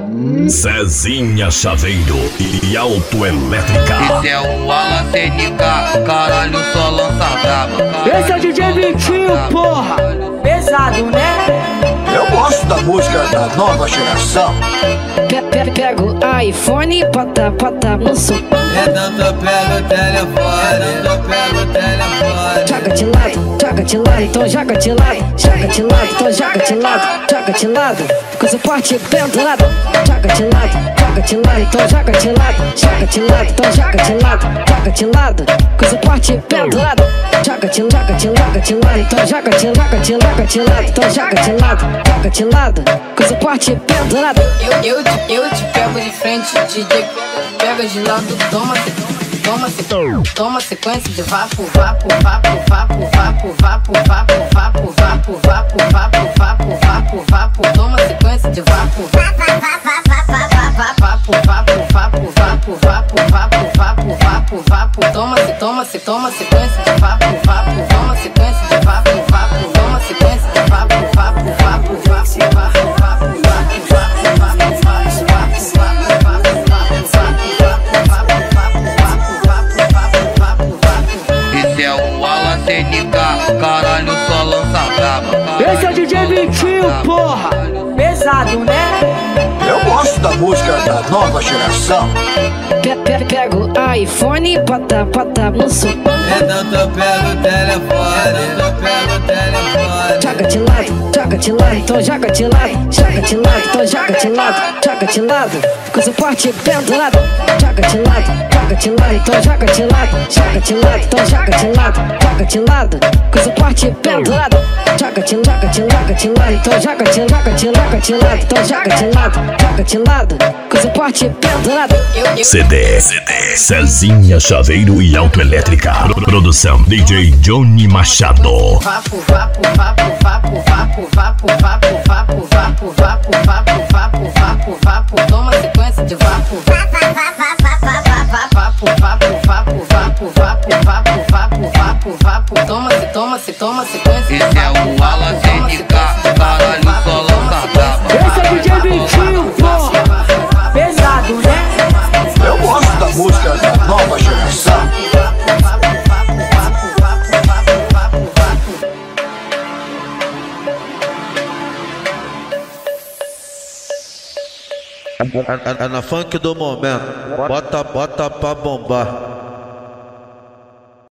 Cezinha Chaveiro e Autoelétrica. Esse é o Alan CNK, caralho, só lança braba. Esse é o DJ Vitinho, porra. Pesado, né? Eu gosto da música da nova geração. Pega o iPhone e bota no som. Redanto pega o telefone, Joga de lado, então joga de lado. Joga de lado, então joga de lado. Joga de lado, com o suporte pendurado. Joga de lado, então joga de lado. Joga de lado, então joga de lado. Joga de lado, com o suporte pendurado. Joga de lado, então joga de lado. Então joga de lado, com o suporte pendurado. Eu te pego de frente, DJ pega de lado, toma sequência de vapo, toma sequência de vapo, toma sequência de vapo, toma sequência de vapo, toma sequência de vapo. Esse é o Alan CNK, caralho, só lança braba. Esse é o DJ Vitinho, porra. Pesado, né? Eu gosto da música da nova geração. Pega o iPhone e bota no som. Redanto pega o telefone, Joga de lado, então joga de lado. Joga de lado, então joga de lado. Joga de lado, com o suporte pendurado. Joga de lado, então joga de lado. Joga de lado, então joga de lado. Joga de lado, com o suporte pendurado. Joga de lado, então joga de lado. Então joga de lado, com o suporte pendurado. CD Cezinha Chaveiro e Autoelétrica. Produção DJ Johnny Machado. Toma sequência de vapo, toma sequência. Esse é o Alan CNK, caralho, só lança braba. Esse é o DJ Vitinho, porra. Pesado, né? Eu gosto da música da nova geração. É na funk do momento, bota pra bombar.